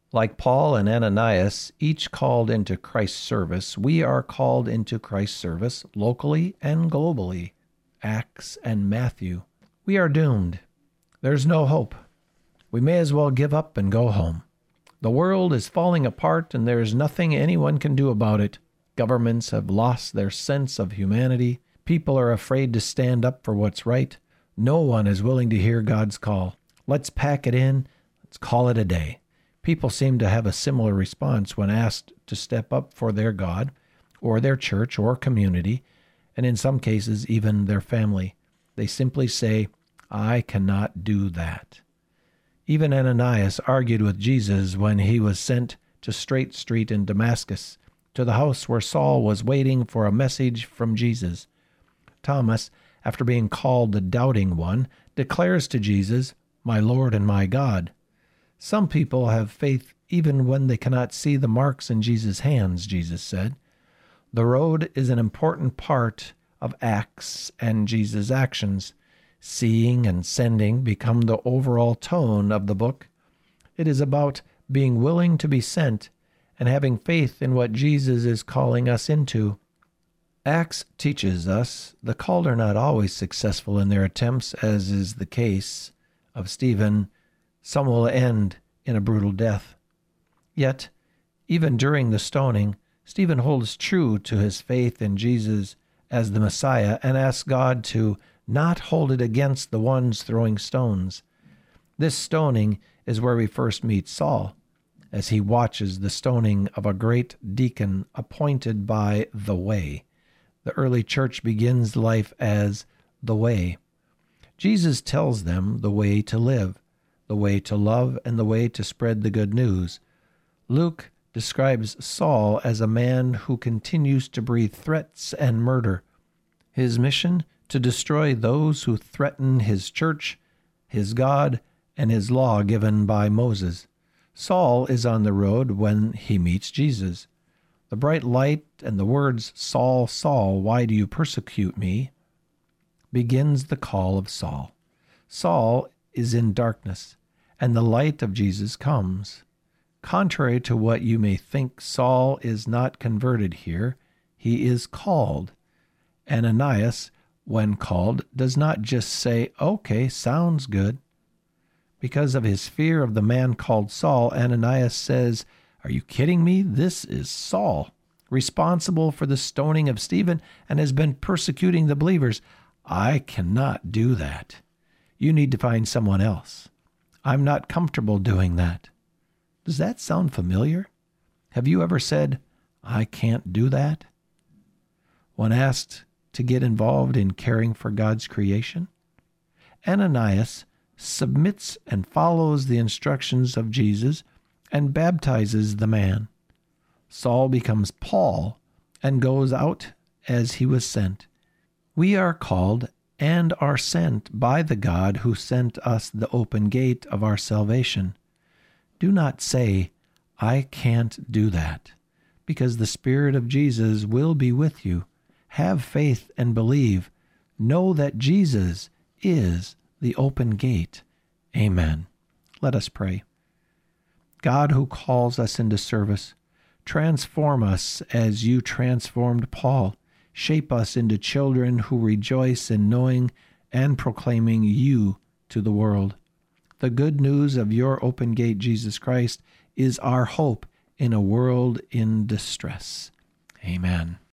Like Paul and Ananias, each called into Christ's service, we are called into Christ's service locally and globally. Acts and Matthew. We are doomed. There's no hope. We may as well give up and go home. The world is falling apart and there is nothing anyone can do about it. Governments have lost their sense of humanity. People are afraid to stand up for what's right. No one is willing to hear God's call. Let's pack it in. Let's call it a day. People seem to have a similar response when asked to step up for their God or their church or community, and in some cases even their family. They simply say, I cannot do that. Even Ananias argued with Jesus when he was sent to Straight Street in Damascus, to the house where Saul was waiting for a message from Jesus. Thomas, after being called the doubting one, declares to Jesus, My Lord and my God. Some people have faith even when they cannot see the marks in Jesus' hands, Jesus said. The road is an important part of Acts and Jesus' actions. Seeing and sending become the overall tone of the book. It is about being willing to be sent and having faith in what Jesus is calling us into. Acts teaches us the called are not always successful in their attempts, as is the case of Stephen. Some will end in a brutal death. Yet, even during the stoning, Stephen holds true to his faith in Jesus as the Messiah and asks God to not hold it against the ones throwing stones. This stoning is where we first meet Saul, as he watches the stoning of a great deacon appointed by the Way. The early church begins life as the Way. Jesus tells them the way to live, the way to love, and the way to spread the good news. Luke describes Saul as a man who continues to breathe threats and murder. His mission? To destroy those who threaten his church, his God, and his law given by Moses. Saul is on the road when he meets Jesus. The bright light and the words, Saul, Saul, why do you persecute me? Begins the call of Saul. Saul is in darkness, and the light of Jesus comes. Contrary to what you may think, Saul is not converted here. He is called. Ananias, when called, does not just say, okay, sounds good. Because of his fear of the man called Saul, Ananias says, are you kidding me? This is Saul, responsible for the stoning of Stephen and has been persecuting the believers. I cannot do that. You need to find someone else. I'm not comfortable doing that. Does that sound familiar? Have you ever said, I can't do that? When asked to get involved in caring for God's creation, Ananias submits and follows the instructions of Jesus and baptizes the man. Saul becomes Paul and goes out as he was sent. We are called and are sent by the God who sent us the open gate of our salvation. Do not say, I can't do that, because the Spirit of Jesus will be with you. Have faith and believe. Know that Jesus is the open gate. Amen. Let us pray. God who calls us into service, transform us as you transformed Paul. Shape us into children who rejoice in knowing and proclaiming you to the world. The good news of your open gate, Jesus Christ, is our hope in a world in distress. Amen.